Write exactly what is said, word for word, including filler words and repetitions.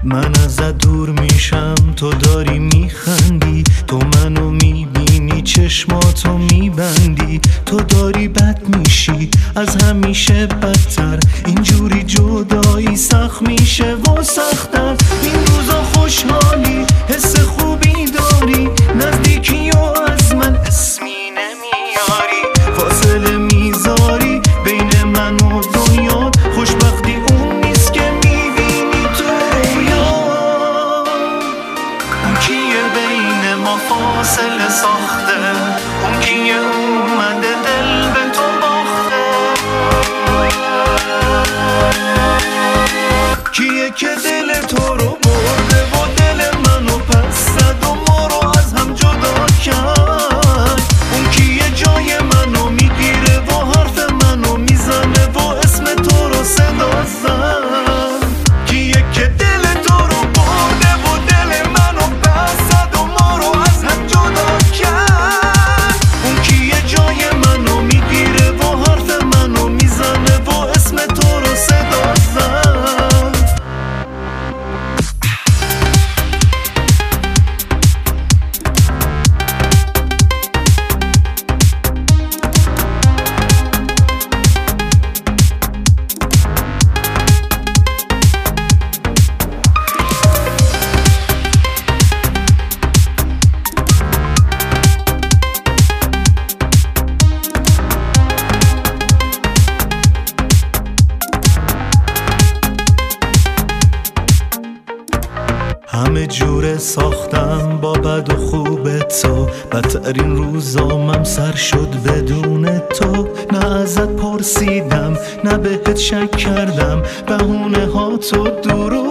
من ازت دور میشم تو داری میخندی، تو منو میبینی چشماتو میبندی، تو داری بد میشی از همیشه بدتر، اینجوری جدایی سخت میشه و سخت‌تر. این روزا خوشحالی حس خوبی داری، نزدیکی و از من اسمی نمیاری، فاصله میذاری بین من و دنیات، خوشبختی اون نیست که میبینی تو رویا. اون کیه بین ما فاصله ساخته، اون کیه اومده دل به تو باخته، کیه که دل تو رو برده و دل منو پس زد و ما رو از هم جدا کرد. اون کیه جای منو میگیره و حرف منو میزنه و اسم تو رو صدا زد، کیه که دل تو رو برده و دل منو پس زد و ما رو از هم جدا کرد. اون کیه جای منو میگیره و حرف منو میزنه و اسم تو رو صدا زد. همه جوره ساختم با بد و خوب تو، بدترین روزامم سر شد بدون تو. نه ازت پرسیدم نه بهت شک کردم، بهونه ها تو دورو